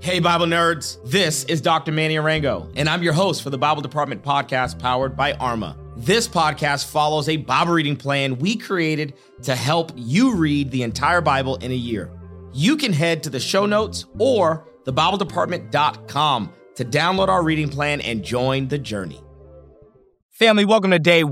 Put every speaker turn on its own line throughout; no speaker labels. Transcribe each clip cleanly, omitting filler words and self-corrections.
Hey, Bible nerds, this is Dr. Manny Arango, and I'm your host for the Bible Department podcast powered by Arma. This podcast follows a Bible reading plan we created to help you read the entire Bible in a year. You can head to the show notes or thebibledepartment.com to download our reading plan and join the journey. Family, welcome to day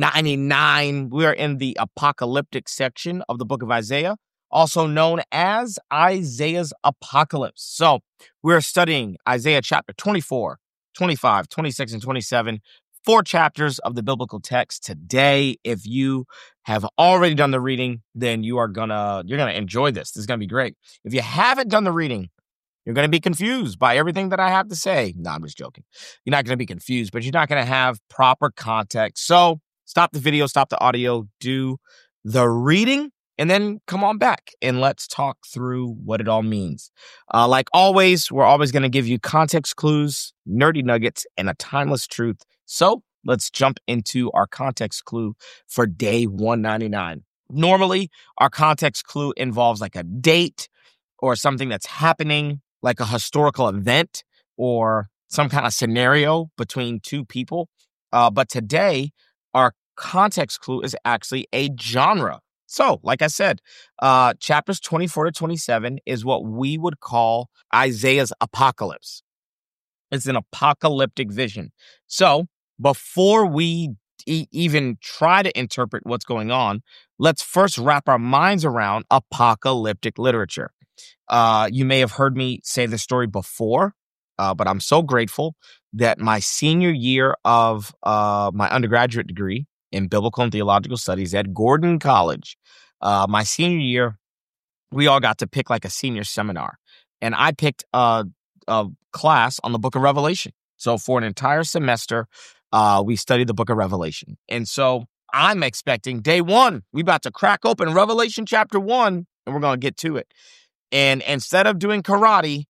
199. We are in the apocalyptic section of the book of Isaiah, also known as Isaiah's Apocalypse. So we're studying Isaiah chapter 24, 25, 26, and 27, 4 chapters of the biblical text today. If you have already done the reading, then you're gonna enjoy this. This is gonna be great. If you haven't done the reading, you're going to be confused by everything that I have to say. No, I'm just joking. You're not going to be confused, but you're not going to have proper context. So stop the video, stop the audio, do the reading, and then come on back and let's talk through what it all means. Like always, we're always going to give you context clues, nerdy nuggets, and a timeless truth. So let's jump into our context clue for day 199. Normally, our context clue involves like a date or something that's happening, like a historical event or some kind of scenario between two people. But today, our context clue is actually a genre. So, like I said, chapters 24 to 27 is what we would call Isaiah's apocalypse. It's an apocalyptic vision. So, before we even try to interpret what's going on, let's first wrap our minds around apocalyptic literature. You may have heard me say this story before, but I'm so grateful that my senior year of my undergraduate degree in biblical and theological studies at Gordon College, my senior year, we all got to pick like a senior seminar. And I picked a class on the book of Revelation. So for an entire semester, we studied the book of Revelation. And so I'm expecting day one, we about to crack open Revelation chapter 1, and we're going to get to it. And instead of doing karate,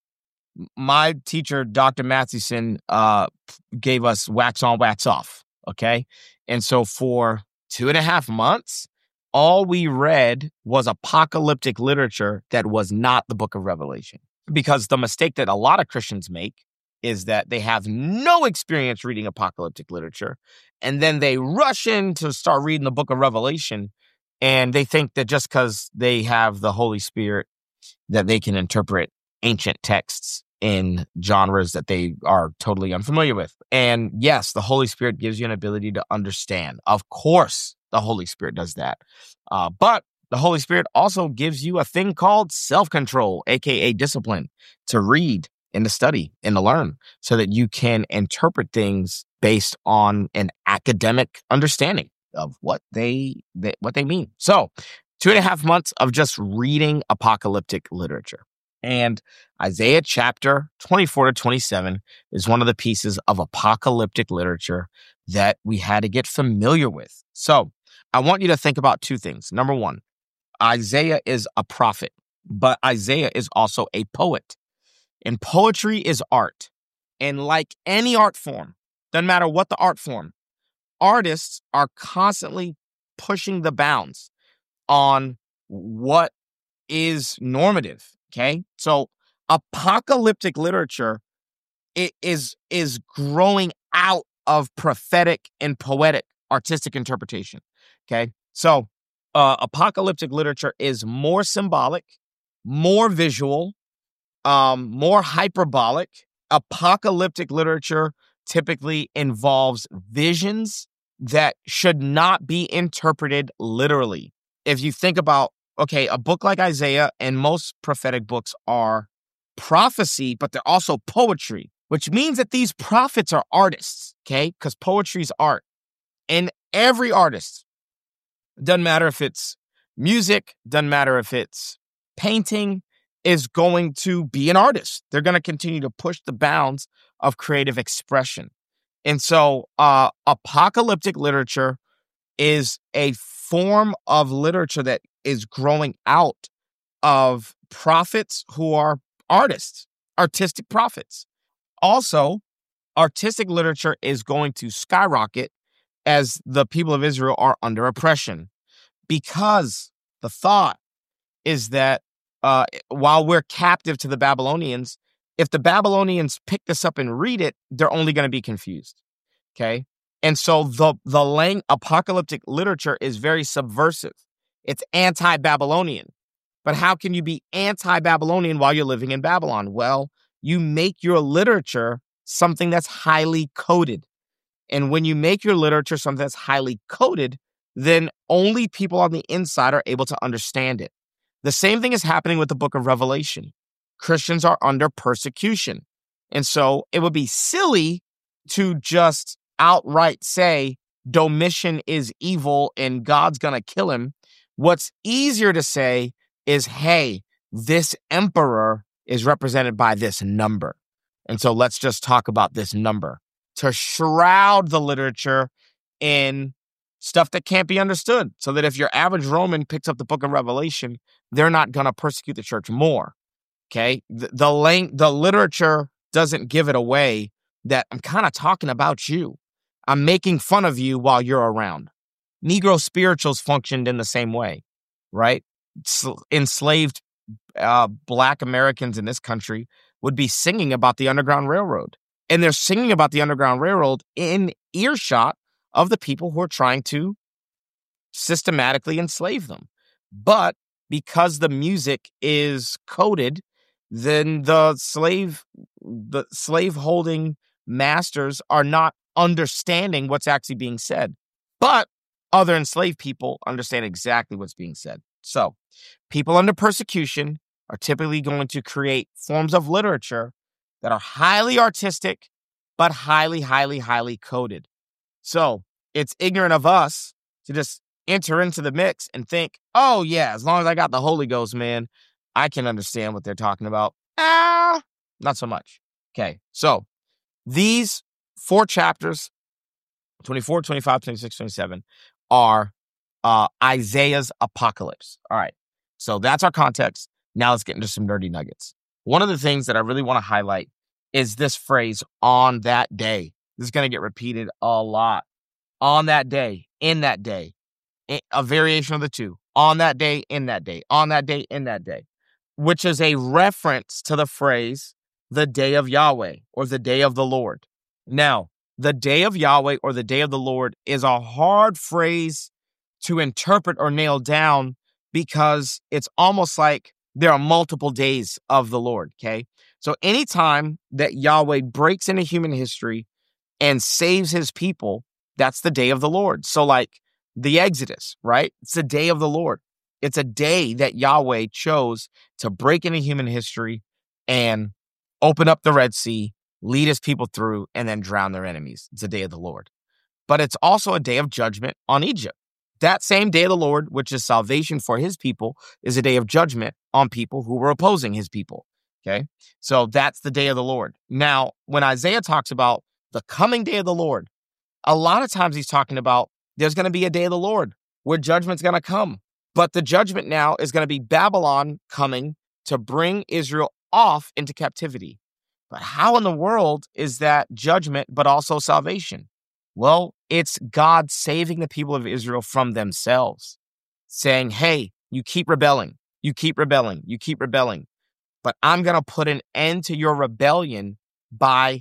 my teacher, Dr. Mathewson, gave us wax on, wax off, okay? And so for 2.5 months, all we read was apocalyptic literature that was not the book of Revelation. Because the mistake that a lot of Christians make is that they have no experience reading apocalyptic literature, and then they rush in to start reading the book of Revelation, and they think that just because they have the Holy Spirit, that they can interpret ancient texts in genres that they are totally unfamiliar with. And yes, the Holy Spirit gives you an ability to understand. Of course, the Holy Spirit does that. But the Holy Spirit also gives you a thing called self-control, aka discipline, to read and to study and to learn so that you can interpret things based on an academic understanding of what they mean. So 2.5 months of just reading apocalyptic literature. And Isaiah chapter 24 to 27 is one of the pieces of apocalyptic literature that we had to get familiar with. So I want you to think about 2 things. Number 1, Isaiah is a prophet, but Isaiah is also a poet. And poetry is art. And like any art form, doesn't matter what the art form, artists are constantly pushing the bounds on what is normative, okay? So apocalyptic literature is growing out of prophetic and poetic artistic interpretation, okay? So apocalyptic literature is more symbolic, more visual, more hyperbolic. Apocalyptic literature typically involves visions that should not be interpreted literally. If you think about, okay, a book like Isaiah and most prophetic books are prophecy, but they're also poetry, which means that these prophets are artists, okay? Because poetry is art. And every artist, doesn't matter if it's music, doesn't matter if it's painting, is going to be an artist. They're going to continue to push the bounds of creative expression. And so apocalyptic literature is a form of literature that is growing out of prophets who are artists, artistic prophets. Also, artistic literature is going to skyrocket as the people of Israel are under oppression, because the thought is that while we're captive to the Babylonians, If the Babylonians pick this up and read it, they're only going to be confused. Okay. And so the apocalyptic literature is very subversive. It's anti-Babylonian. But how can you be anti-Babylonian while you're living in Babylon? Well, you make your literature something that's highly coded. And when you make your literature something that's highly coded, then only people on the inside are able to understand it. The same thing is happening with the book of Revelation. Christians are under persecution. And so it would be silly to just outright say Domitian is evil and God's going to kill him. What's easier to say is, hey, this emperor is represented by this number. And so let's just talk about this number to shroud the literature in stuff that can't be understood, so that if your average Roman picks up the book of Revelation, they're not going to persecute the church more. Okay? The literature doesn't give it away that I'm kind of talking about you. I'm making fun of you while you're around. Negro spirituals functioned in the same way, right? Enslaved Black Americans in this country would be singing about the Underground Railroad. And they're singing about the Underground Railroad in earshot of the people who are trying to systematically enslave them. But because the music is coded, then the slave-holding masters are not understanding what's actually being said. But other enslaved people understand exactly what's being said. So people under persecution are typically going to create forms of literature that are highly artistic, but highly, highly, highly coded. So it's ignorant of us to just enter into the mix and think, oh yeah, as long as I got the Holy Ghost, man, I can understand what they're talking about. Not so much. Okay, so these 4 chapters, 24, 25, 26, 27, are Isaiah's apocalypse. All right, so that's our context. Now let's get into some nerdy nuggets. One of the things that I really want to highlight is this phrase, on that day. This is going to get repeated a lot. On that day, in that day, a variation of the two. On that day, in that day, on that day, in that day, which is a reference to the phrase, the day of Yahweh, or the day of the Lord. Now, the day of Yahweh or the day of the Lord is a hard phrase to interpret or nail down because it's almost like there are multiple days of the Lord, okay? So anytime that Yahweh breaks into human history and saves his people, that's the day of the Lord. So like the Exodus, right? It's the day of the Lord. It's a day that Yahweh chose to break into human history and open up the Red Sea, lead his people through, and then drown their enemies. It's a day of the Lord. But it's also a day of judgment on Egypt. That same day of the Lord, which is salvation for his people, is a day of judgment on people who were opposing his people. Okay? So that's the day of the Lord. Now, when Isaiah talks about the coming day of the Lord, a lot of times he's talking about there's going to be a day of the Lord where judgment's going to come. But the judgment now is going to be Babylon coming to bring Israel off into captivity. But how in the world is that judgment, but also salvation? Well, it's God saving the people of Israel from themselves, saying, hey, you keep rebelling, you keep rebelling, you keep rebelling. But I'm going to put an end to your rebellion by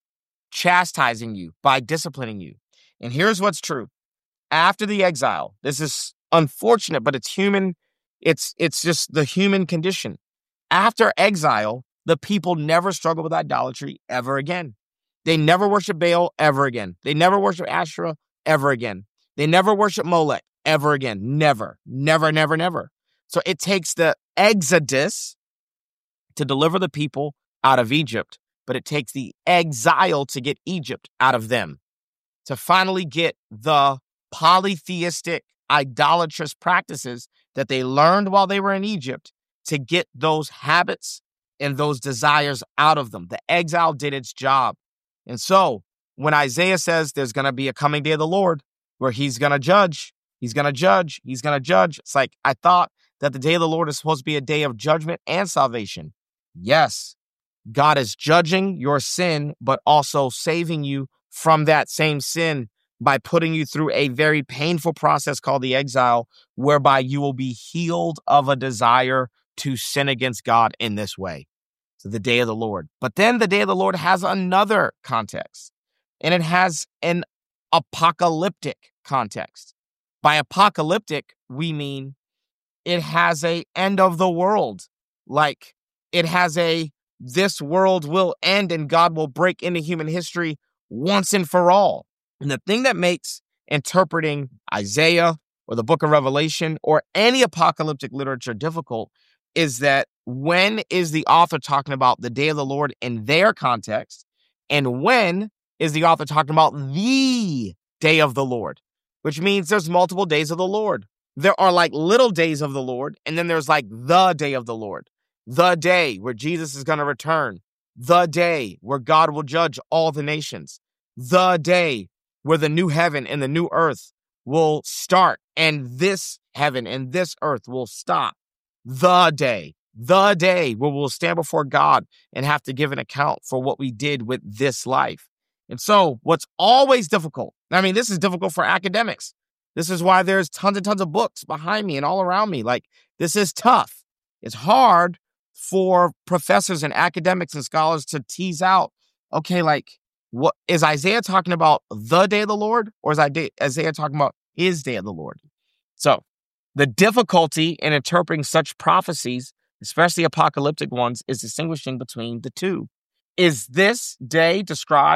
chastising you, by disciplining you. And here's what's true. After the exile, this is unfortunate, but it's human. It's just the human condition. After exile, the people never struggle with idolatry ever again. They never worship Baal ever again. They never worship Asherah ever again. They never worship Molech ever again. Never, never, never, never. So it takes the Exodus to deliver the people out of Egypt, but it takes the exile to get Egypt out of them, to finally get the polytheistic, idolatrous practices that they learned while they were in Egypt, to get those habits and those desires out of them. The exile did its job. And so when Isaiah says there's going to be a coming day of the Lord where he's going to judge, he's going to judge, he's going to judge. It's like, I thought that the day of the Lord is supposed to be a day of judgment and salvation. Yes, God is judging your sin, but also saving you from that same sin by putting you through a very painful process called the exile, whereby you will be healed of a desire to sin against God in this way. So the day of the Lord. But then the day of the Lord has another context, and it has an apocalyptic context. By apocalyptic, we mean it has a end of the world. Like it has this world will end and God will break into human history once and for all. And the thing that makes interpreting Isaiah or the book of Revelation or any apocalyptic literature difficult is that when is the author talking about the day of the Lord in their context, and when is the author talking about the day of the Lord, which means there's multiple days of the Lord. There are like little days of the Lord, and then there's like the day of the Lord, the day where Jesus is going to return, the day where God will judge all the nations, the day where the new heaven and the new earth will start, and this heaven and this earth will stop. The day where we'll stand before God and have to give an account for what we did with this life. And so what's always difficult, I mean, this is difficult for academics. This is why there's tons and tons of books behind me and all around me. Like, this is tough. It's hard for professors and academics and scholars to tease out, okay, like, what is Isaiah talking about the day of the Lord, or is Isaiah talking about his day of the Lord? So the difficulty in interpreting such prophecies, especially apocalyptic ones, is distinguishing between the two. Is this day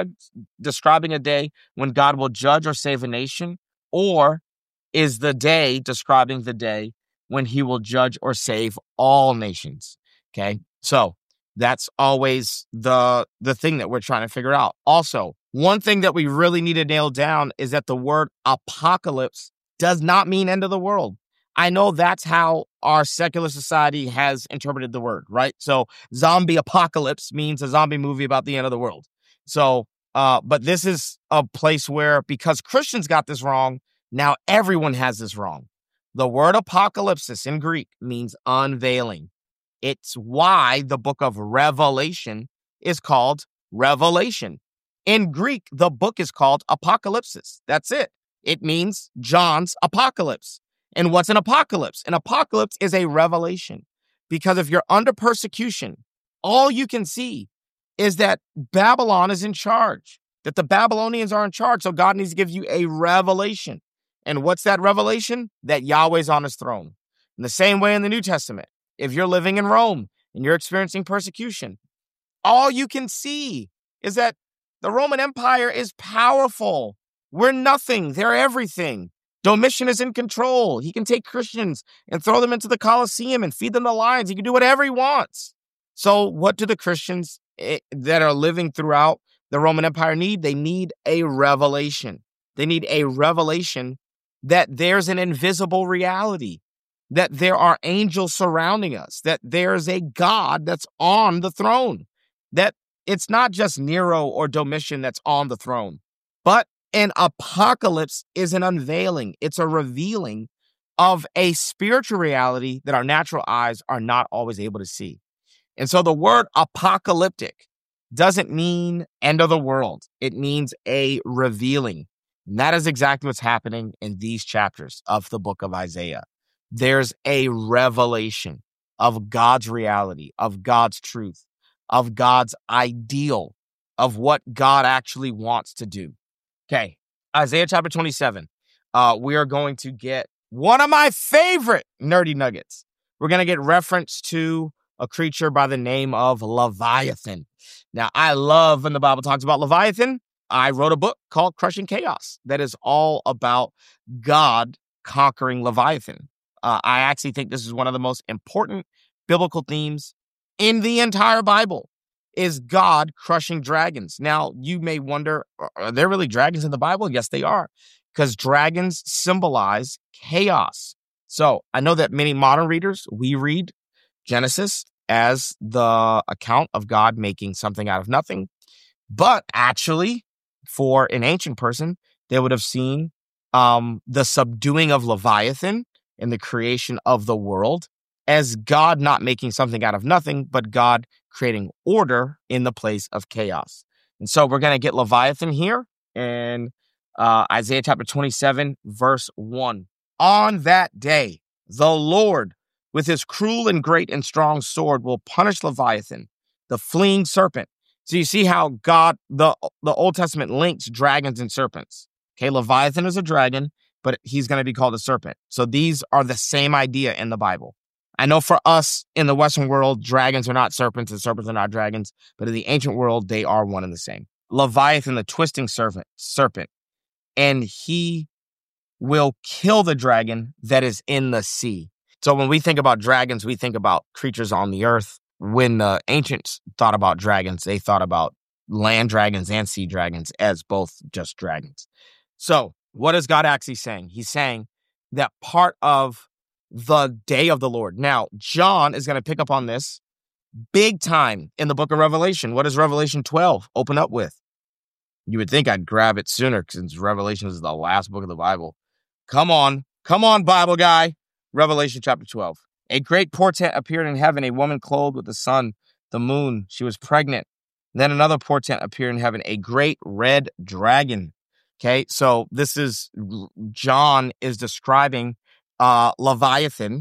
describing a day when God will judge or save a nation, or is the day describing the day when he will judge or save all nations? Okay, so that's always the thing that we're trying to figure out. Also, one thing that we really need to nail down is that the word apocalypse does not mean end of the world. I know that's how our secular society has interpreted the word, right? So zombie apocalypse means a zombie movie about the end of the world. So, but this is a place where, because Christians got this wrong, now everyone has this wrong. The word apocalypsis in Greek means unveiling. It's why the book of Revelation is called Revelation. In Greek, the book is called Apocalypsis. That's it. It means John's apocalypse. And what's an apocalypse? An apocalypse is a revelation. Because if you're under persecution, all you can see is that Babylon is in charge, that the Babylonians are in charge. So God needs to give you a revelation. And what's that revelation? That Yahweh's on his throne. In the same way in the New Testament, if you're living in Rome and you're experiencing persecution, all you can see is that the Roman Empire is powerful. We're nothing. They're everything. Domitian is in control. He can take Christians and throw them into the Colosseum and feed them to lions. He can do whatever he wants. So what do the Christians that are living throughout the Roman Empire need? They need a revelation. They need a revelation that there's an invisible reality, that there are angels surrounding us, that there's a God that's on the throne, that it's not just Nero or Domitian that's on the throne, but an apocalypse is an unveiling. It's a revealing of a spiritual reality that our natural eyes are not always able to see. And so the word apocalyptic doesn't mean end of the world. It means a revealing. And that is exactly what's happening in these chapters of the book of Isaiah. There's a revelation of God's reality, of God's truth, of God's ideal, of what God actually wants to do. Okay, Isaiah chapter 27. We are going to get one of my favorite nerdy nuggets. We're going to get reference to a creature by the name of Leviathan. Now, I love when the Bible talks about Leviathan. I wrote a book called Crushing Chaos that is all about God conquering Leviathan. I actually think this is one of the most important biblical themes in the entire Bible, is God crushing dragons. Now, you may wonder, are there really dragons in the Bible? Yes, they are, because dragons symbolize chaos. So I know that many modern readers, we read Genesis as the account of God making something out of nothing. But actually, for an ancient person, they would have seen the subduing of Leviathan and the creation of the world as God not making something out of nothing, but God creating order in the place of chaos. And so we're going to get Leviathan here in Isaiah chapter 27, verse 1. On that day, the Lord, with his cruel and great and strong sword, will punish Leviathan, the fleeing serpent. So you see how God, the Old Testament links dragons and serpents. Okay, Leviathan is a dragon, but he's going to be called a serpent. So these are the same idea in the Bible. I know for us in the Western world, dragons are not serpents and serpents are not dragons, but in the ancient world, they are one and the same. Leviathan, the twisting serpent, and he will kill the dragon that is in the sea. So when we think about dragons, we think about creatures on the earth. When the ancients thought about dragons, they thought about land dragons and sea dragons as both just dragons. So what is God actually saying? He's saying that part of the day of the Lord. Now, John is going to pick up on this big time in the book of Revelation. What does Revelation 12 open up with? You would think I'd grab it sooner since Revelation is the last book of the Bible. Come on, Bible guy. Revelation chapter 12. A great portent appeared in heaven, a woman clothed with the sun, the moon. She was pregnant. Then another portent appeared in heaven, a great red dragon. Okay, so John is describing Leviathan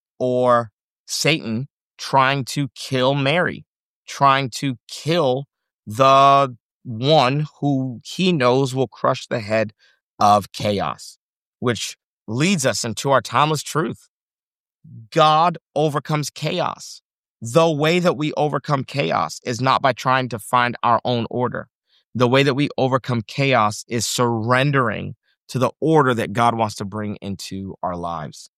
or Satan trying to kill Mary, trying to kill the one who he knows will crush the head of chaos, which leads us into our timeless truth. God overcomes chaos. The way that we overcome chaos is not by trying to find our own order. The way that we overcome chaos is surrendering to the order that God wants to bring into our lives.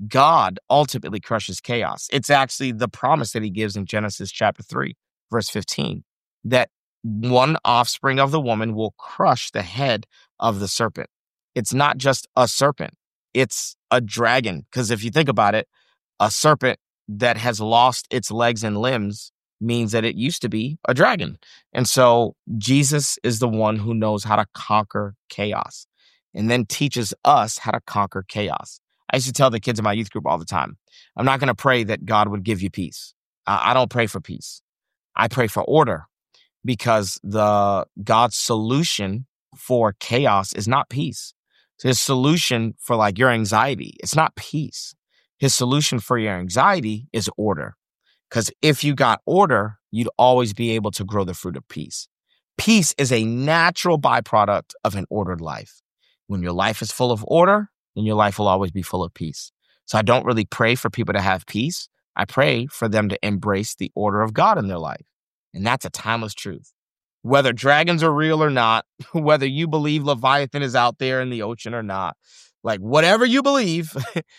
God ultimately crushes chaos. It's actually the promise that he gives in Genesis chapter 3, verse 15, that one offspring of the woman will crush the head of the serpent. It's not just a serpent. It's a dragon. Because if you think about it, a serpent that has lost its legs and limbs means that it used to be a dragon. And so Jesus is the one who knows how to conquer chaos and then teaches us how to conquer chaos. I used to tell the kids in my youth group all the time, I'm not going to pray that God would give you peace. I don't pray for peace. I pray for order, because God's solution for chaos is not peace. So his solution for like your anxiety, it's not peace. His solution for your anxiety is order. Because if you got order, you'd always be able to grow the fruit of peace. Peace is a natural byproduct of an ordered life. When your life is full of order, then your life will always be full of peace. So I don't really pray for people to have peace. I pray for them to embrace the order of God in their life. And that's a timeless truth. Whether dragons are real or not, whether you believe Leviathan is out there in the ocean or not, like whatever you believe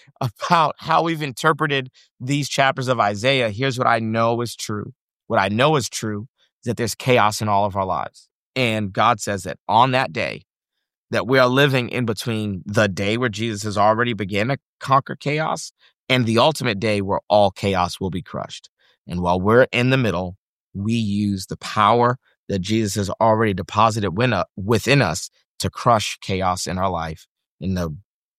about how we've interpreted these chapters of Isaiah, here's what I know is true. What I know is true is that there's chaos in all of our lives. And God says that on that day, that we are living in between the day where Jesus has already begun to conquer chaos and the ultimate day where all chaos will be crushed. And while we're in the middle, we use the power that Jesus has already deposited within us to crush chaos in our life and to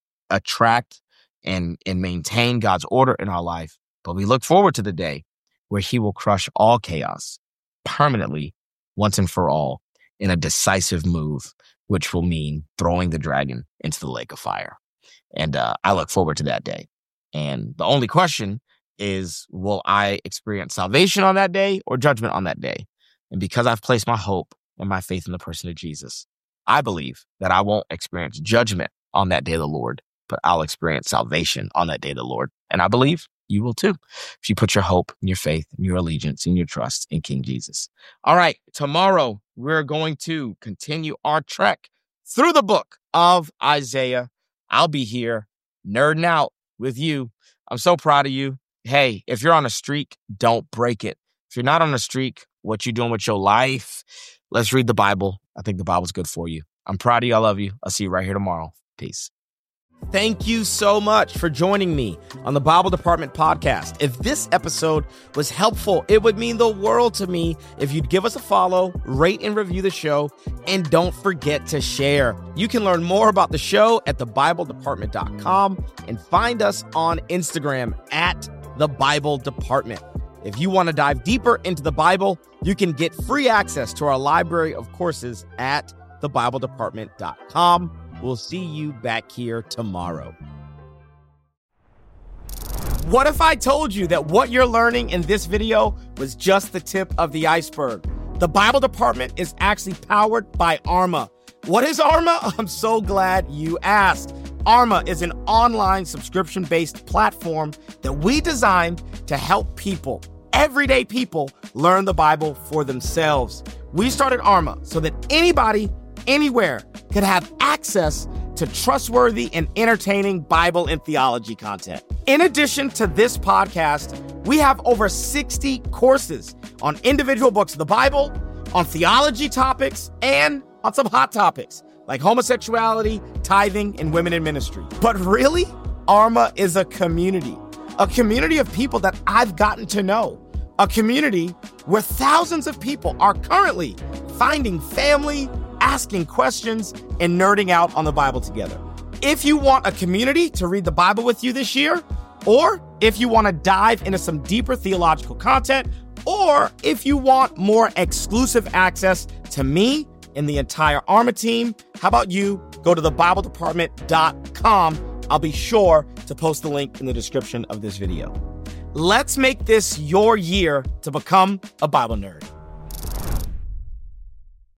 attract and maintain God's order in our life. But we look forward to the day where he will crush all chaos permanently, once and for all, in a decisive move, which will mean throwing the dragon into the lake of fire. And I look forward to that day. And the only question is, will I experience salvation on that day or judgment on that day? And because I've placed my hope and my faith in the person of Jesus, I believe that I won't experience judgment on that day of the Lord, but I'll experience salvation on that day of the Lord. And I believe you will too, if you put your hope and your faith and your allegiance and your trust in King Jesus. All right, tomorrow we're going to continue our trek through the book of Isaiah. I'll be here nerding out with you. I'm so proud of you. Hey, if you're on a streak, don't break it. If you're not on a streak, what you doing with your life? Let's read the Bible. I think the Bible's good for you. I'm proud of you. I love you. I'll see you right here tomorrow. Peace. Thank you so much for joining me on the Bible Department podcast. If this episode was helpful, it would mean the world to me if you'd give us a follow, rate and review the show, and don't forget to share. You can learn more about the show at thebibledepartment.com and find us on Instagram at The Bible Department. If you want to dive deeper into the Bible, you can get free access to our library of courses at thebibledepartment.com. We'll see you back here tomorrow. What if I told you that what you're learning in this video was just the tip of the iceberg? The Bible department is actually powered by Arma. What is Arma? I'm so glad you asked. Arma is an online subscription-based platform that we designed to help people, everyday people, learn the Bible for themselves. We started Arma so that anybody, anywhere, could have access to trustworthy and entertaining Bible and theology content. In addition to this podcast, we have over 60 courses on individual books of the Bible, on theology topics, and on some hot topics like homosexuality, tithing, and women in ministry. But really, Arma is a community of people that I've gotten to know, a community where thousands of people are currently finding family, asking questions, and nerding out on the Bible together. If you want a community to read the Bible with you this year, or if you want to dive into some deeper theological content, or if you want more exclusive access to me and the entire Arma team, how about you go to thebibledepartment.com. I'll be sure to post the link in the description of this video. Let's make this your year to become a Bible nerd.